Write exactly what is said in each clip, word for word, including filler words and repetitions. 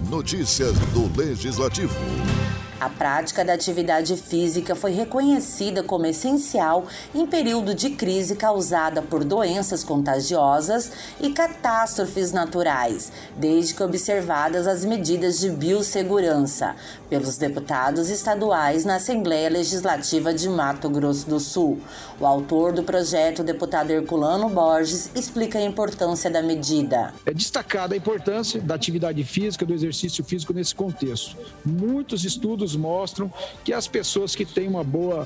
Notícias do Legislativo. A prática da atividade física foi reconhecida como essencial em período de crise causada por doenças contagiosas e catástrofes naturais, desde que observadas as medidas de biossegurança pelos deputados estaduais na Assembleia Legislativa de Mato Grosso do Sul. O autor do projeto, o deputado Herculano Borges, explica a importância da medida. É destacada a importância da atividade física, do exercício físico nesse contexto. Muitos estudos mostram que as pessoas que têm uma boa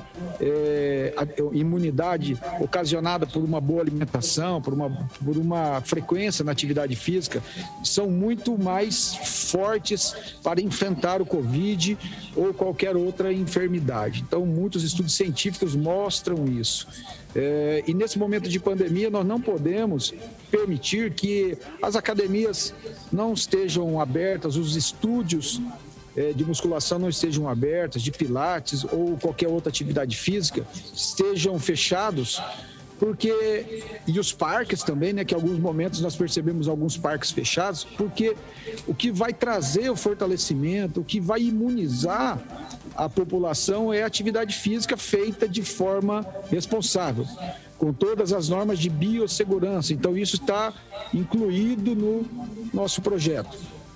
é, imunidade ocasionada por uma boa alimentação, por uma, por uma frequência na atividade física, são muito mais fortes para enfrentar o Covid ou qualquer outra enfermidade. Então, muitos estudos científicos mostram isso. É, e nesse momento de pandemia, nós não podemos permitir que as academias não estejam abertas, os estúdios de musculação não estejam abertas, de pilates ou qualquer outra atividade física estejam fechados, porque e os parques também, né, que em alguns momentos nós percebemos alguns parques fechados, porque o que vai trazer o fortalecimento, o que vai imunizar a população é a atividade física feita de forma responsável, com todas as normas de biossegurança. Então isso está incluído no nosso projeto.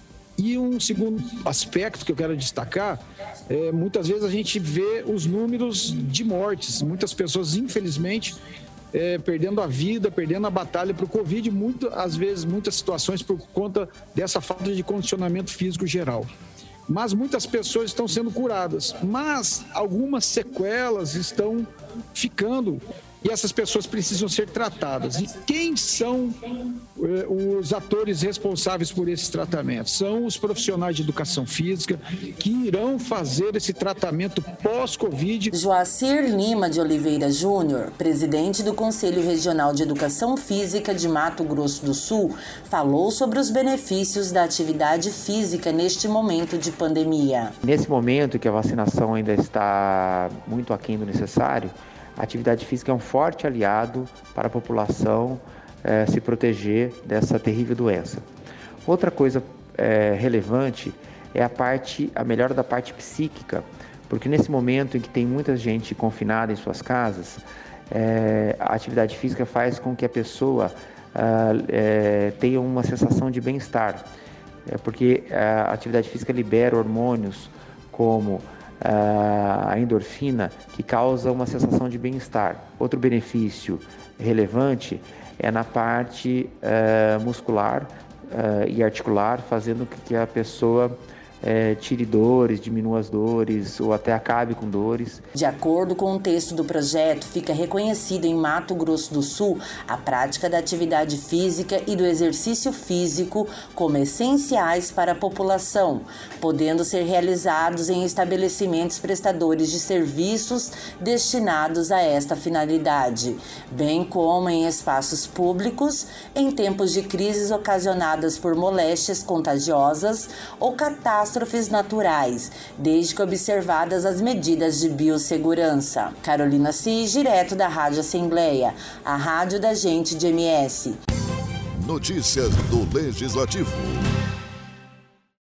E um segundo aspecto que eu quero destacar, é, muitas vezes a gente vê os números de mortes, muitas pessoas, infelizmente, é, perdendo a vida, perdendo a batalha para o Covid, muito, às vezes, muitas situações por conta dessa falta de condicionamento físico geral. Mas muitas pessoas estão sendo curadas, mas algumas sequelas estão ficando. E essas pessoas precisam ser tratadas. E quem são eh, os atores responsáveis por esses tratamentos? São os profissionais de educação física que irão fazer esse tratamento pós-Covid. Joacir Lima de Oliveira Júnior, presidente do Conselho Regional de Educação Física de Mato Grosso do Sul, falou sobre os benefícios da atividade física neste momento de pandemia. Nesse momento que a vacinação ainda está muito aquém do necessário, a atividade física é um forte aliado para a população eh, se proteger dessa terrível doença. Outra coisa eh, relevante é a parte, a melhora da parte psíquica, porque nesse momento em que tem muita gente confinada em suas casas, eh, a atividade física faz com que a pessoa ah, eh, tenha uma sensação de bem-estar, é porque a atividade física libera hormônios como a endorfina, que causa uma sensação de bem-estar. Outro benefício relevante é na parte uh, muscular uh, e articular, fazendo com que a pessoa É, tire dores, diminua as dores ou até acabe com dores. De acordo com o texto do projeto, fica reconhecido em Mato Grosso do Sul a prática da atividade física e do exercício físico como essenciais para a população, podendo ser realizados em estabelecimentos prestadores de serviços destinados a esta finalidade, bem como em espaços públicos em tempos de crises ocasionadas por moléstias contagiosas ou catástrofes naturais, desde que observadas as medidas de biossegurança. Carolina Cis, direto da Rádio Assembleia, a rádio da gente de M S. Notícias do Legislativo.